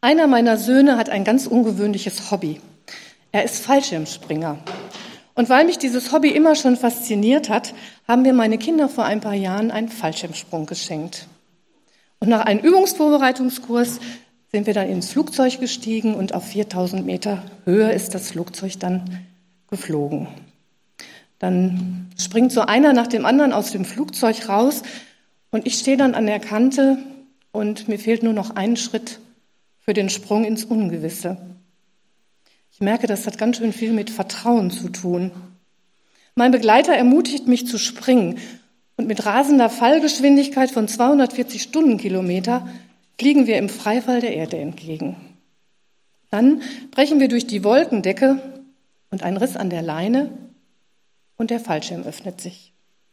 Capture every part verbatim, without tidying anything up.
Einer meiner Söhne hat ein ganz ungewöhnliches Hobby. Er ist Fallschirmspringer. Und weil mich dieses Hobby immer schon fasziniert hat, haben mir meine Kinder vor ein paar Jahren einen Fallschirmsprung geschenkt. Und nach einem Übungsvorbereitungskurs sind wir dann ins Flugzeug gestiegen und auf viertausend Meter Höhe ist das Flugzeug dann geflogen. Dann springt so einer nach dem anderen aus dem Flugzeug raus und ich stehe dann an der Kante und mir fehlt nur noch ein Schritt für den Sprung ins Ungewisse. Ich merke, das hat ganz schön viel mit Vertrauen zu tun. Mein Begleiter ermutigt mich zu springen und mit rasender Fallgeschwindigkeit von zweihundertvierzig Stundenkilometer fliegen wir im Freifall der Erde entgegen. Dann brechen wir durch die Wolkendecke und ein Riss an der Leine und der Fallschirm öffnet sich.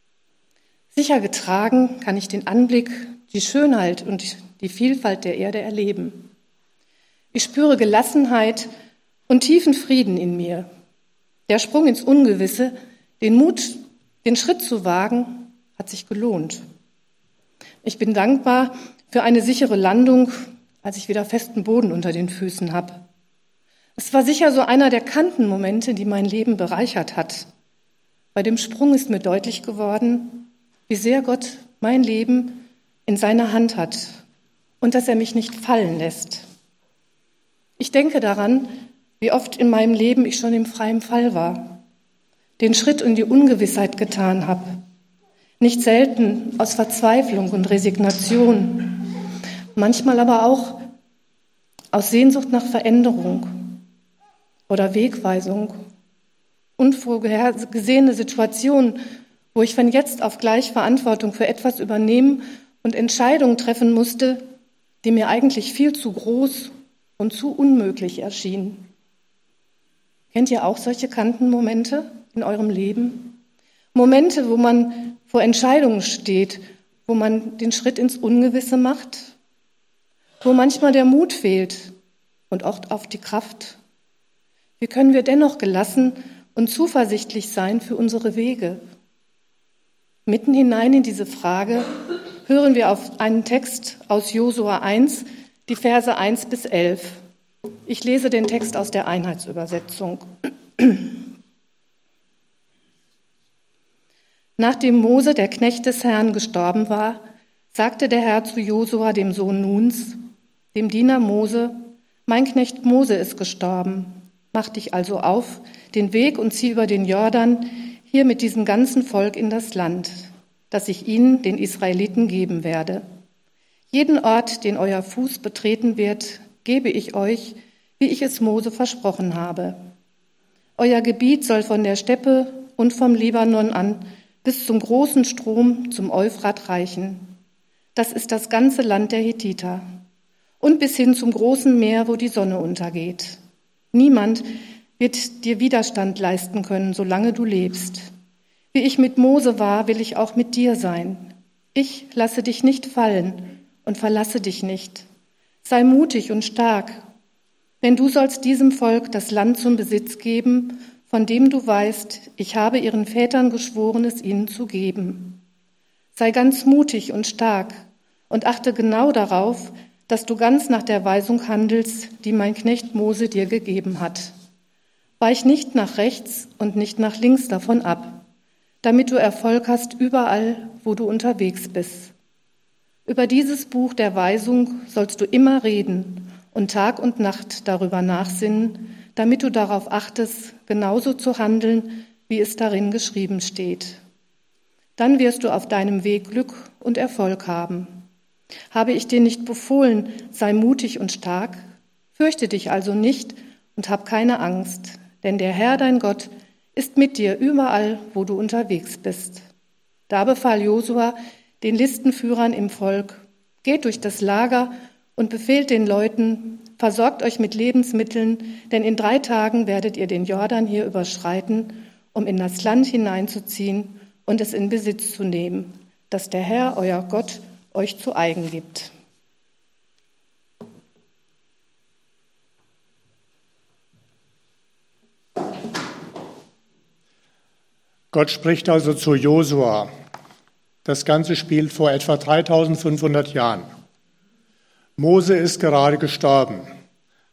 Sicher getragen kann ich den Anblick, die Schönheit und die Vielfalt der Erde erleben. Ich spüre Gelassenheit und tiefen Frieden in mir. Der Sprung ins Ungewisse, den Mut, den Schritt zu wagen, hat sich gelohnt. Ich bin dankbar für eine sichere Landung, als ich wieder festen Boden unter den Füßen habe. Es war sicher so einer der Kantenmomente, die mein Leben bereichert hat. Bei dem Sprung ist mir deutlich geworden, wie sehr Gott mein Leben in seiner Hand hat und dass er mich nicht fallen lässt. Ich denke daran, wie oft in meinem Leben ich schon im freien Fall war, den Schritt in die Ungewissheit getan habe. Nicht selten aus Verzweiflung und Resignation, manchmal aber auch aus Sehnsucht nach Veränderung oder Wegweisung. Unvorhergesehene Situationen, wo ich von jetzt auf gleich Verantwortung für etwas übernehmen und Entscheidungen treffen musste, die mir eigentlich viel zu groß und zu unmöglich erschienen. Kennt ihr auch solche Kantenmomente in eurem Leben? Momente, wo man vor Entscheidungen steht, wo man den Schritt ins Ungewisse macht, wo manchmal der Mut fehlt und auch auf die Kraft. Wie können wir dennoch gelassen und zuversichtlich sein für unsere Wege? Mitten hinein in diese Frage hören wir auf einen Text aus Josua eins, die Verse eins bis elf. Ich lese den Text aus der Einheitsübersetzung. Nachdem Mose, der Knecht des Herrn, gestorben war, sagte der Herr zu Josua, dem Sohn Nuns, dem Diener Mose: Mein Knecht Mose ist gestorben. Mach dich also auf, den Weg und zieh über den Jordan, hier mit diesem ganzen Volk in das Land, das ich ihnen, den Israeliten, geben werde. Jeden Ort, den euer Fuß betreten wird, gebe ich euch, wie ich es Mose versprochen habe. Euer Gebiet soll von der Steppe und vom Libanon an bis zum großen Strom, zum Euphrat reichen. Das ist das ganze Land der Hethiter. Und bis hin zum großen Meer, wo die Sonne untergeht. Niemand wird dir Widerstand leisten können, solange du lebst. Wie ich mit Mose war, will ich auch mit dir sein. Ich lasse dich nicht fallen und verlasse dich nicht. Sei mutig und stark, denn du sollst diesem Volk das Land zum Besitz geben, von dem du weißt, ich habe ihren Vätern geschworen, es ihnen zu geben. Sei ganz mutig und stark und achte genau darauf, dass du ganz nach der Weisung handelst, die mein Knecht Mose dir gegeben hat. Weich nicht nach rechts und nicht nach links davon ab, damit du Erfolg hast überall, wo du unterwegs bist. Über dieses Buch der Weisung sollst du immer reden und Tag und Nacht darüber nachsinnen, damit du darauf achtest, genauso zu handeln, wie es darin geschrieben steht. Dann wirst du auf deinem Weg Glück und Erfolg haben. Habe ich dir nicht befohlen, sei mutig und stark? Fürchte dich also nicht und hab keine Angst, denn der Herr, dein Gott, ist mit dir überall, wo du unterwegs bist. Da befahl Josua den Listenführern im Volk: Geht durch das Lager und befehlt den Leuten: Versorgt euch mit Lebensmitteln, denn in drei Tagen werdet ihr den Jordan hier überschreiten, um in das Land hineinzuziehen und es in Besitz zu nehmen, das der Herr, euer Gott, euch zu eigen gibt. Gott spricht also zu Josua. Das Ganze spielt vor etwa dreitausendfünfhundert Jahren. Mose ist gerade gestorben.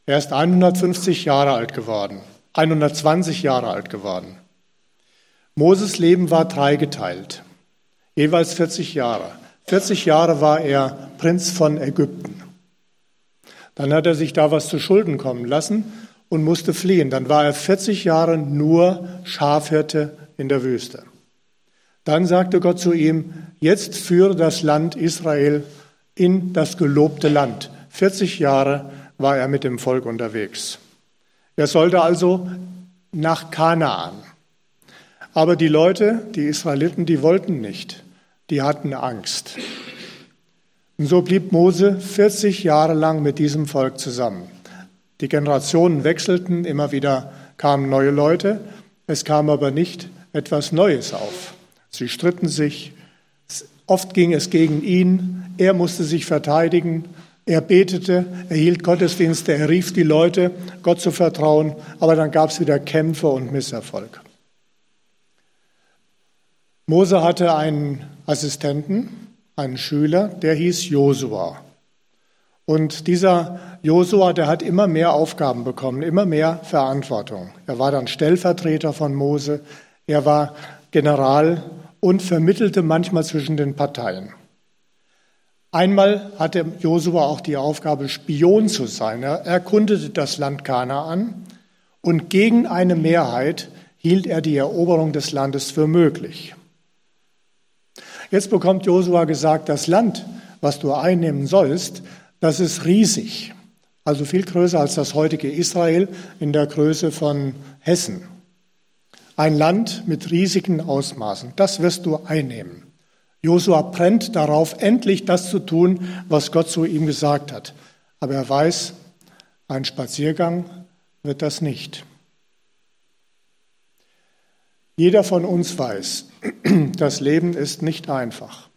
Er ist hundertfünfzig Jahre alt geworden, hundertzwanzig Jahre alt geworden. Moses Leben war dreigeteilt, jeweils vierzig Jahre. vierzig Jahre war er Prinz von Ägypten. Dann hat er sich da was zu Schulden kommen lassen und musste fliehen. Dann war er vierzig Jahre nur Schafhirte in der Wüste. Dann sagte Gott zu ihm, jetzt führe das Land Israel in das gelobte Land. vierzig Jahre war er mit dem Volk unterwegs. Er sollte also nach Kanaan. Aber die Leute, die Israeliten, die wollten nicht. Die hatten Angst. Und so blieb Mose vierzig Jahre lang mit diesem Volk zusammen. Die Generationen wechselten, immer wieder kamen neue Leute. Es kam aber nicht etwas Neues auf. Sie stritten sich. Oft ging es gegen ihn. Er musste sich verteidigen. Er betete, er hielt Gottesdienste, er rief die Leute, Gott zu vertrauen. Aber dann gab es wieder Kämpfe und Misserfolg. Mose hatte einen Assistenten, einen Schüler, der hieß Josua. Und dieser Josua, der hat immer mehr Aufgaben bekommen, immer mehr Verantwortung. Er war dann Stellvertreter von Mose, er war General und vermittelte manchmal zwischen den Parteien. Einmal hatte Josua auch die Aufgabe, Spion zu sein. Er erkundete das Land Kanaan und gegen eine Mehrheit hielt er die Eroberung des Landes für möglich. Jetzt bekommt Josua gesagt, das Land, was du einnehmen sollst, das ist riesig. Also viel größer als das heutige Israel in der Größe von Hessen. Ein Land mit riesigen Ausmaßen, das wirst du einnehmen. Josua brennt darauf, endlich das zu tun, was Gott zu ihm gesagt hat. Aber er weiß, ein Spaziergang wird das nicht. Jeder von uns weiß, das Leben ist nicht einfach.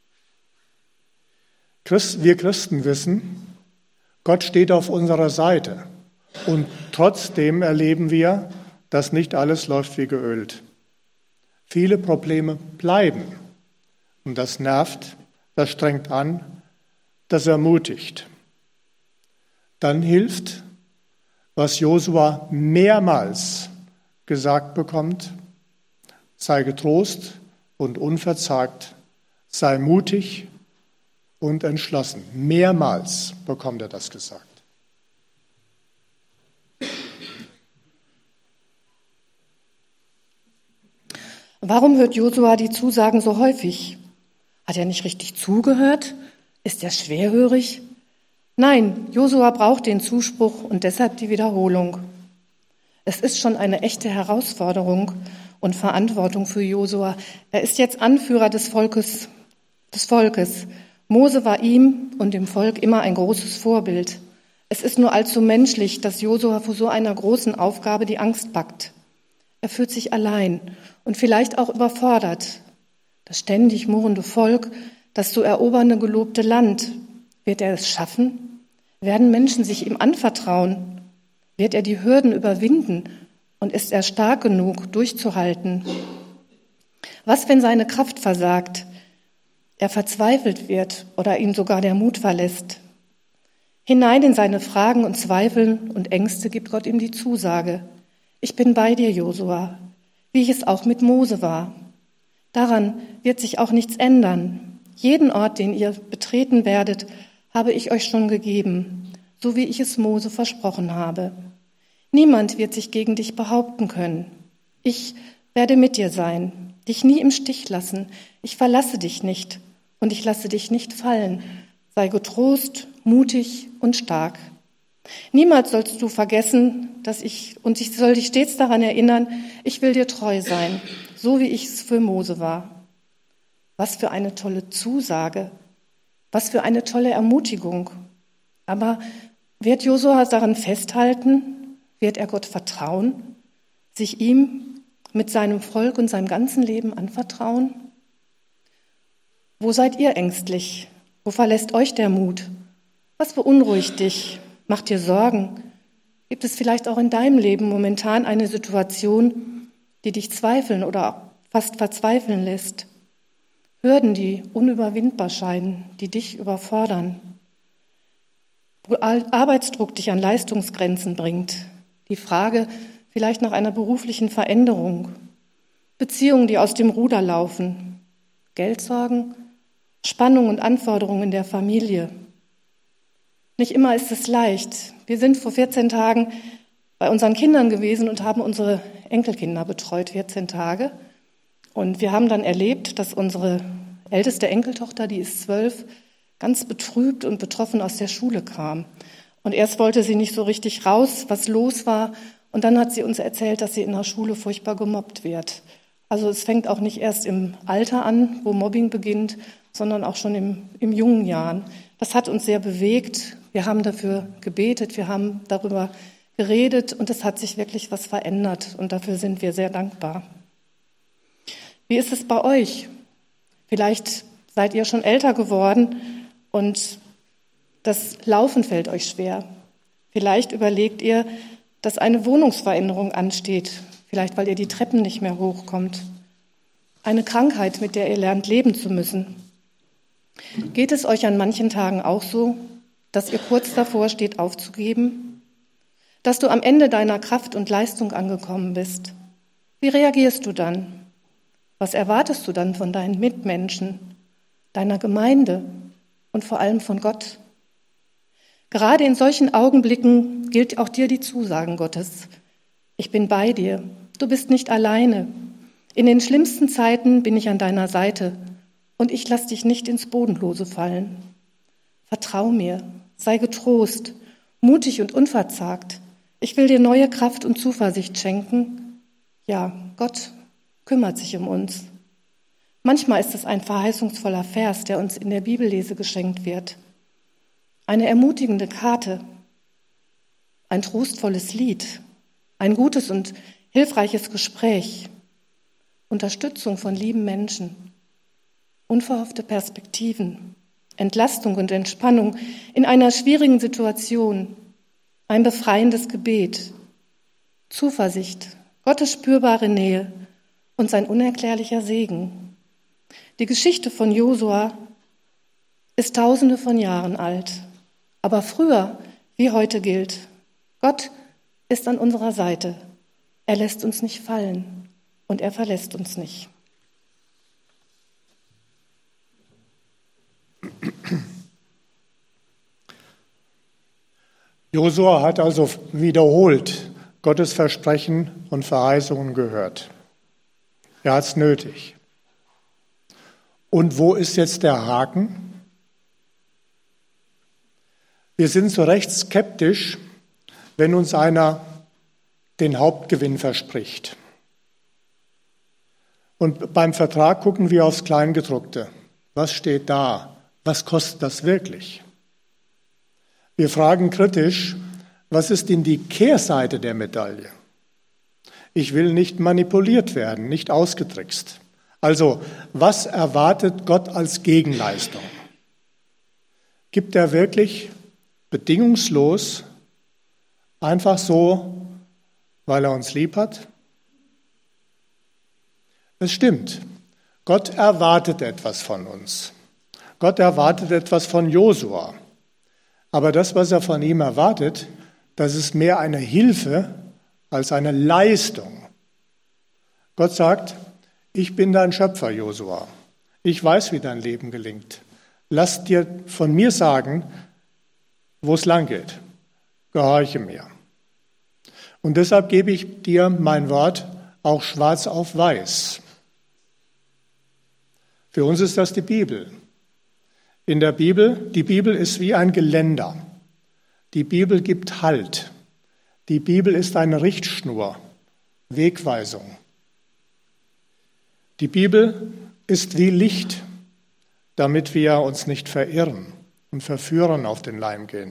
Wir Christen wissen, Gott steht auf unserer Seite. Und trotzdem erleben wir, dass nicht alles läuft wie geölt. Viele Probleme bleiben. Und das nervt, das strengt an, das ermutigt. Dann hilft, was Josua mehrmals gesagt bekommt: sei getrost und unverzagt, sei mutig und entschlossen. Mehrmals bekommt er das gesagt. Warum hört Josua die Zusagen so häufig? Hat er nicht richtig zugehört? Ist er schwerhörig? Nein, Josua braucht den Zuspruch und deshalb die Wiederholung. Es ist schon eine echte Herausforderung und Verantwortung für Josua. Er ist jetzt Anführer des Volkes, des Volkes. Mose war ihm und dem Volk immer ein großes Vorbild. Es ist nur allzu menschlich, dass Josua vor so einer großen Aufgabe die Angst packt. Er fühlt sich allein und vielleicht auch überfordert. Das ständig murrende Volk, das zu erobernde gelobte Land, wird er es schaffen? Werden Menschen sich ihm anvertrauen? Wird er die Hürden überwinden? Und ist er stark genug, durchzuhalten? Was, wenn seine Kraft versagt, er verzweifelt wird oder ihn sogar der Mut verlässt? Hinein in seine Fragen und Zweifeln und Ängste gibt Gott ihm die Zusage: Ich bin bei dir, Josua, wie ich es auch mit Mose war. Daran wird sich auch nichts ändern. Jeden Ort, den ihr betreten werdet, habe ich euch schon gegeben, so wie ich es Mose versprochen habe. Niemand wird sich gegen dich behaupten können. Ich werde mit dir sein, dich nie im Stich lassen. Ich verlasse dich nicht und ich lasse dich nicht fallen. Sei getrost, mutig und stark. Niemals sollst du vergessen, dass ich, und ich soll dich stets daran erinnern, ich will dir treu sein, so wie ich es für Mose war. Was für eine tolle Zusage, was für eine tolle Ermutigung. Aber wird Josua daran festhalten? Wird er Gott vertrauen? Sich ihm mit seinem Volk und seinem ganzen Leben anvertrauen? Wo seid ihr ängstlich? Wo verlässt euch der Mut? Was beunruhigt dich? Macht dir Sorgen? Gibt es vielleicht auch in deinem Leben momentan eine Situation, die dich zweifeln oder fast verzweifeln lässt? Hürden, die unüberwindbar scheinen, die dich überfordern? wo Arbeitsdruck dich an Leistungsgrenzen bringt, die Frage vielleicht nach einer beruflichen Veränderung, Beziehungen, die aus dem Ruder laufen, Geldsorgen, Spannung und Anforderungen in der Familie. Nicht immer ist es leicht. Wir sind vor vierzehn Tagen bei unseren Kindern gewesen und haben unsere Enkelkinder betreut, vierzehn Tage. Und wir haben dann erlebt, dass unsere älteste Enkeltochter, die ist zwölf, ganz betrübt und betroffen aus der Schule kam. Und erst wollte sie nicht so richtig raus, was los war. Und dann hat sie uns erzählt, dass sie in der Schule furchtbar gemobbt wird. Also es fängt auch nicht erst im Alter an, wo Mobbing beginnt, sondern auch schon im, im jungen Jahren. Das hat uns sehr bewegt. Wir haben dafür gebetet, wir haben darüber geredet und es hat sich wirklich was verändert. Und dafür sind wir sehr dankbar. Wie ist es bei euch? Vielleicht seid ihr schon älter geworden und das Laufen fällt euch schwer. Vielleicht überlegt ihr, dass eine Wohnungsveränderung ansteht. Vielleicht, weil ihr die Treppen nicht mehr hochkommt. Eine Krankheit, mit der ihr lernt, leben zu müssen. Geht es euch an manchen Tagen auch so, dass ihr kurz davor steht, aufzugeben? Dass du am Ende deiner Kraft und Leistung angekommen bist? Wie reagierst du dann? Was erwartest du dann von deinen Mitmenschen, deiner Gemeinde und vor allem von Gott? Gerade in solchen Augenblicken gilt auch dir die Zusagen Gottes. Ich bin bei dir, du bist nicht alleine. In den schlimmsten Zeiten bin ich an deiner Seite und ich lasse dich nicht ins Bodenlose fallen. Vertrau mir, sei getrost, mutig und unverzagt. Ich will dir neue Kraft und Zuversicht schenken. Ja, Gott kümmert sich um uns. Manchmal ist es ein verheißungsvoller Vers, der uns in der Bibellese geschenkt wird. Eine ermutigende Karte, ein trostvolles Lied, ein gutes und hilfreiches Gespräch, Unterstützung von lieben Menschen, unverhoffte Perspektiven, Entlastung und Entspannung in einer schwierigen Situation, ein befreiendes Gebet, Zuversicht, Gottes spürbare Nähe und sein unerklärlicher Segen. Die Geschichte von Josua ist tausende von Jahren alt, aber früher wie heute gilt, Gott ist an unserer Seite. Er lässt uns nicht fallen und er verlässt uns nicht. Josua hat also wiederholt Gottes Versprechen und Verheißungen gehört. Er hat es nötig. Und wo ist jetzt der Haken? Wir sind so recht skeptisch, wenn uns einer den Hauptgewinn verspricht. Und beim Vertrag gucken wir aufs Kleingedruckte. Was steht da? Was kostet das wirklich? Wir fragen kritisch, was ist denn die Kehrseite der Medaille? Ich will nicht manipuliert werden, nicht ausgetrickst. Also, was erwartet Gott als Gegenleistung? Gibt er wirklich bedingungslos, einfach so, weil er uns lieb hat? Es stimmt, Gott erwartet etwas von uns. Gott erwartet etwas von Josua. Aber das, was er von ihm erwartet, das ist mehr eine Hilfe als eine Leistung. Gott sagt, ich bin dein Schöpfer, Josua. Ich weiß, wie dein Leben gelingt. Lass dir von mir sagen, wo es lang geht. Gehorche mir. Und deshalb gebe ich dir mein Wort auch schwarz auf weiß. Für uns ist das die Bibel. In der Bibel, die Bibel ist wie ein Geländer. Die Bibel gibt Halt. Die Bibel ist eine Richtschnur, Wegweisung. Die Bibel ist wie Licht, damit wir uns nicht verirren und verführen auf den Leim gehen.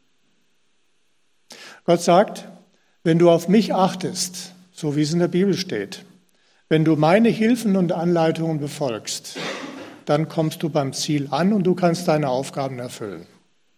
Gott sagt, wenn du auf mich achtest, so wie es in der Bibel steht, wenn du meine Hilfen und Anleitungen befolgst, dann kommst du beim Ziel an und du kannst deine Aufgaben erfüllen.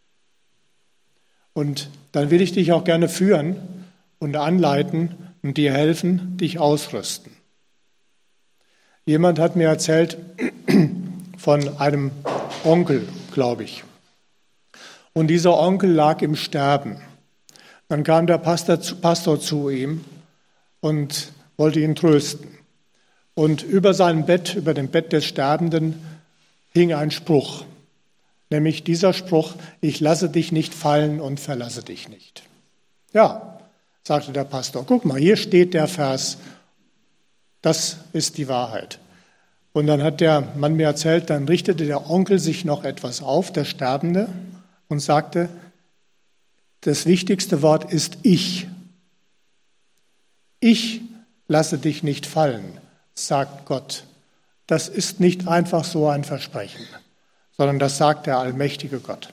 Und dann will ich dich auch gerne führen und anleiten und dir helfen, dich ausrüsten. Jemand hat mir erzählt von einem Onkel, glaube ich. Und dieser Onkel lag im Sterben. Dann kam der Pastor zu, Pastor zu ihm und wollte ihn trösten. Und über seinem Bett, über dem Bett des Sterbenden, hing ein Spruch. Nämlich dieser Spruch: Ich lasse dich nicht fallen und verlasse dich nicht. Ja, sagte der Pastor, guck mal, hier steht der Vers. Das ist die Wahrheit. Und dann hat der Mann mir erzählt, dann richtete der Onkel sich noch etwas auf, der Sterbende, und sagte, das wichtigste Wort ist ich. Ich lasse dich nicht fallen, sagt Gott. Das ist nicht einfach so ein Versprechen, sondern das sagt der allmächtige Gott.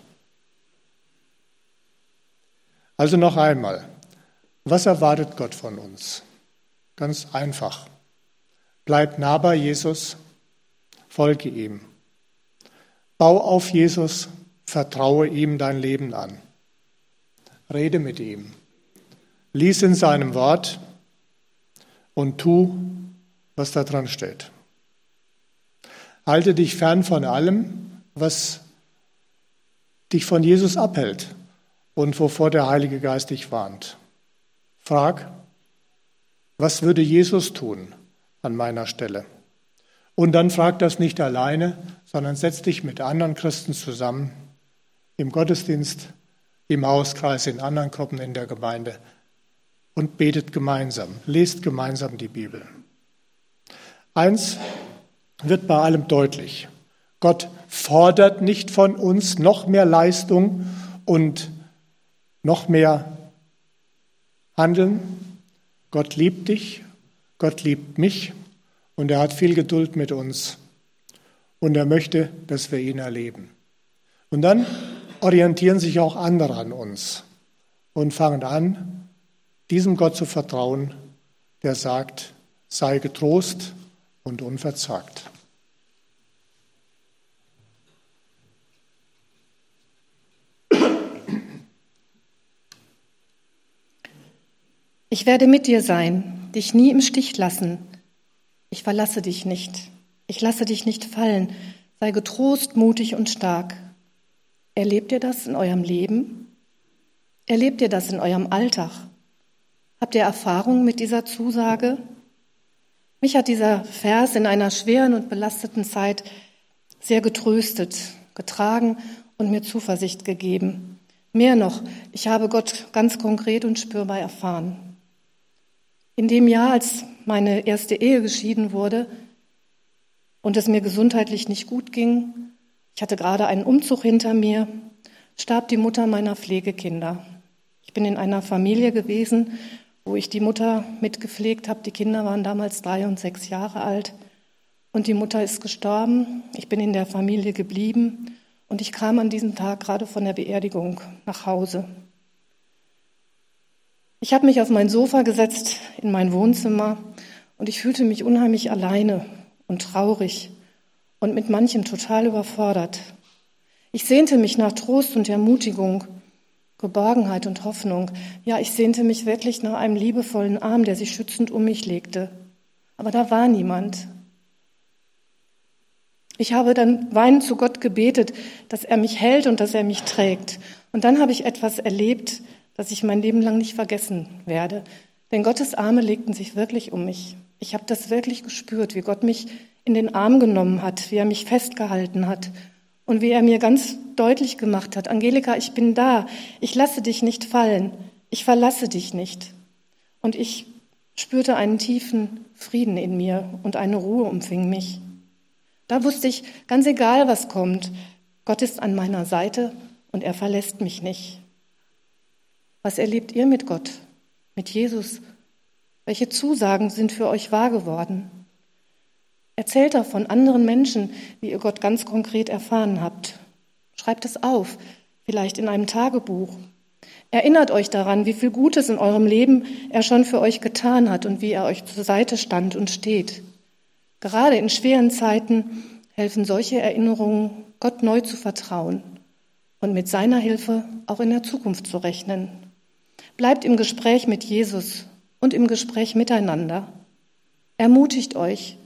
Also noch einmal, was erwartet Gott von uns? Ganz einfach. Bleib nah bei Jesus, folge ihm. Bau auf Jesus, vertraue ihm dein Leben an. Rede mit ihm. Lies in seinem Wort und tu, was da dran steht. Halte dich fern von allem, was dich von Jesus abhält und wovor der Heilige Geist dich warnt. Frag, was würde Jesus tun an meiner Stelle? Und dann frag das nicht alleine, sondern setz dich mit anderen Christen zusammen, im Gottesdienst, im Hauskreis, in anderen Gruppen in der Gemeinde und betet gemeinsam, lest gemeinsam die Bibel. Eins wird bei allem deutlich: Gott fordert nicht von uns noch mehr Leistung und noch mehr Handeln. Gott liebt dich, Gott liebt mich und er hat viel Geduld mit uns und er möchte, dass wir ihn erleben. Und dann orientieren sich auch andere an uns und fangen an, diesem Gott zu vertrauen, der sagt, sei getrost und unverzagt. Ich werde mit dir sein, dich nie im Stich lassen. Ich verlasse dich nicht. Ich lasse dich nicht fallen. Sei getrost, mutig und stark. Erlebt ihr das in eurem Leben? Erlebt ihr das in eurem Alltag? Habt ihr Erfahrung mit dieser Zusage? Mich hat dieser Vers in einer schweren und belasteten Zeit sehr getröstet, getragen und mir Zuversicht gegeben. Mehr noch, ich habe Gott ganz konkret und spürbar erfahren. In dem Jahr, als meine erste Ehe geschieden wurde und es mir gesundheitlich nicht gut ging, ich hatte gerade einen Umzug hinter mir, starb die Mutter meiner Pflegekinder. Ich bin in einer Familie gewesen, wo ich die Mutter mitgepflegt habe. Die Kinder waren damals drei und sechs Jahre alt und die Mutter ist gestorben. Ich bin in der Familie geblieben und ich kam an diesem Tag gerade von der Beerdigung nach Hause. Ich habe mich auf mein Sofa gesetzt in mein Wohnzimmer und ich fühlte mich unheimlich alleine und traurig und mit manchem total überfordert. Ich sehnte mich nach Trost und Ermutigung, Geborgenheit und Hoffnung. Ja, ich sehnte mich wirklich nach einem liebevollen Arm, der sich schützend um mich legte. Aber da war niemand. Ich habe dann weinend zu Gott gebetet, dass er mich hält und dass er mich trägt. Und dann habe ich etwas erlebt, das ich mein Leben lang nicht vergessen werde. Denn Gottes Arme legten sich wirklich um mich. Ich habe das wirklich gespürt, wie Gott mich in den Arm genommen hat, wie er mich festgehalten hat und wie er mir ganz deutlich gemacht hat, Angelika, ich bin da, ich lasse dich nicht fallen, ich verlasse dich nicht. Und ich spürte einen tiefen Frieden in mir und eine Ruhe umfing mich. Da wusste ich, ganz egal was kommt, Gott ist an meiner Seite und er verlässt mich nicht. Was erlebt ihr mit Gott, mit Jesus? Welche Zusagen sind für euch wahr geworden? Erzählt doch von anderen Menschen, wie ihr Gott ganz konkret erfahren habt. Schreibt es auf, vielleicht in einem Tagebuch. Erinnert euch daran, wie viel Gutes in eurem Leben er schon für euch getan hat und wie er euch zur Seite stand und steht. Gerade in schweren Zeiten helfen solche Erinnerungen, Gott neu zu vertrauen und mit seiner Hilfe auch in der Zukunft zu rechnen. Bleibt im Gespräch mit Jesus und im Gespräch miteinander. Ermutigt euch.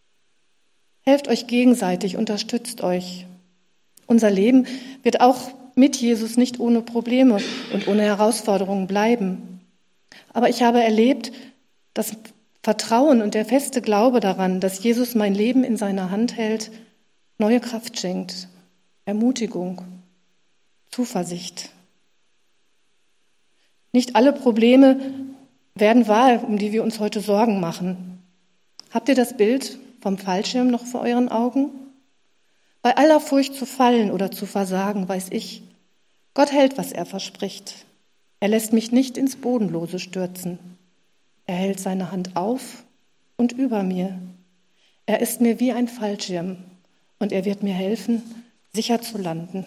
Helft euch gegenseitig, unterstützt euch. Unser Leben wird auch mit Jesus nicht ohne Probleme und ohne Herausforderungen bleiben. Aber ich habe erlebt, dass Vertrauen und der feste Glaube daran, dass Jesus mein Leben in seiner Hand hält, neue Kraft schenkt, Ermutigung, Zuversicht. Nicht alle Probleme werden wahr, um die wir uns heute Sorgen machen. Habt ihr das Bild vom Fallschirm noch vor euren Augen? Bei aller Furcht zu fallen oder zu versagen, weiß ich, Gott hält, was er verspricht. Er lässt mich nicht ins Bodenlose stürzen. Er hält seine Hand auf und über mir. Er ist mir wie ein Fallschirm und er wird mir helfen, sicher zu landen.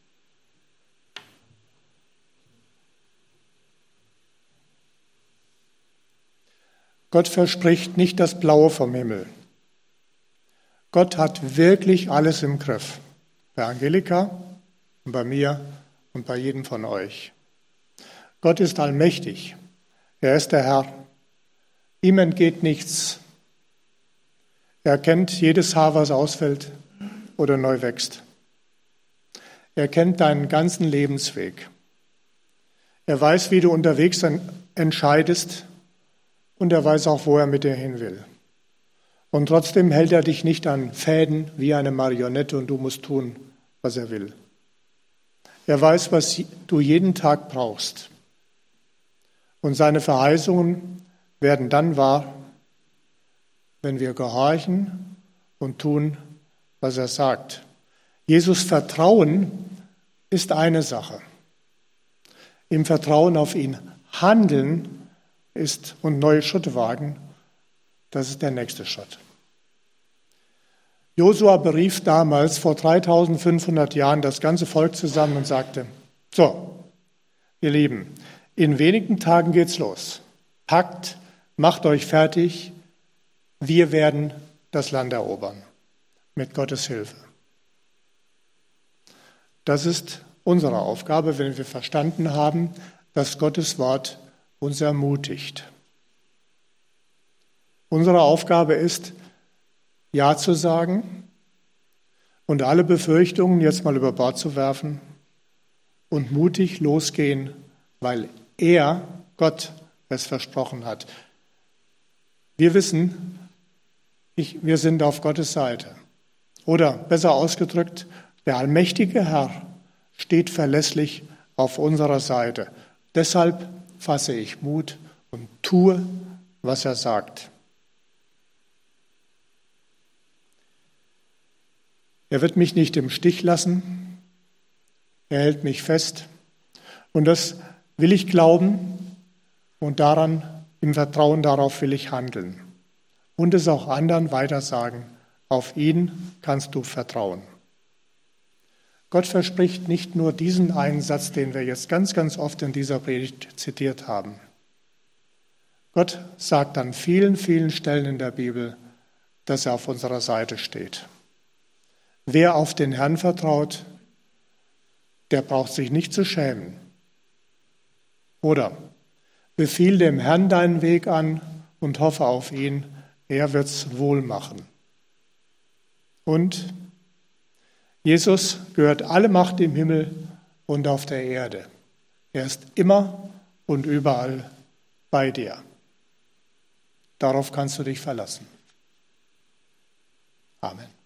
Gott verspricht nicht das Blaue vom Himmel. Gott hat wirklich alles im Griff. Bei Angelika und bei mir und bei jedem von euch. Gott ist allmächtig. Er ist der Herr. Ihm entgeht nichts. Er kennt jedes Haar, was ausfällt oder neu wächst. Er kennt deinen ganzen Lebensweg. Er weiß, wie du unterwegs entscheidest und er weiß auch, wo er mit dir hin will. Und trotzdem hält er dich nicht an Fäden wie eine Marionette und du musst tun, was er will. Er weiß, was du jeden Tag brauchst. Und seine Verheißungen werden dann wahr, wenn wir gehorchen und tun, was er sagt. Jesus Vertrauen ist eine Sache. Im Vertrauen auf ihn handeln ist und neue Schritte wagen, das ist der nächste Schritt. Josua berief damals vor dreitausendfünfhundert Jahren das ganze Volk zusammen und sagte, so, ihr Lieben, in wenigen Tagen geht's los. Packt, macht euch fertig, wir werden das Land erobern, mit Gottes Hilfe. Das ist unsere Aufgabe, wenn wir verstanden haben, dass Gottes Wort uns ermutigt. Unsere Aufgabe ist, Ja zu sagen und alle Befürchtungen jetzt mal über Bord zu werfen und mutig losgehen, weil er, Gott, es versprochen hat. Wir wissen, ich, wir sind auf Gottes Seite. Oder besser ausgedrückt, der allmächtige Herr steht verlässlich auf unserer Seite. Deshalb fasse ich Mut und tue, was er sagt. Er wird mich nicht im Stich lassen. Er hält mich fest. Und das will ich glauben und daran, im Vertrauen darauf will ich handeln. Und es auch anderen weitersagen. Auf ihn kannst du vertrauen. Gott verspricht nicht nur diesen einen Satz, den wir jetzt ganz, ganz oft in dieser Predigt zitiert haben. Gott sagt an vielen, vielen Stellen in der Bibel, dass er auf unserer Seite steht. Wer auf den Herrn vertraut, der braucht sich nicht zu schämen. Oder befiehl dem Herrn deinen Weg an und hoffe auf ihn, er wird's wohl machen. Und Jesus gehört alle Macht im Himmel und auf der Erde. Er ist immer und überall bei dir. Darauf kannst du dich verlassen. Amen.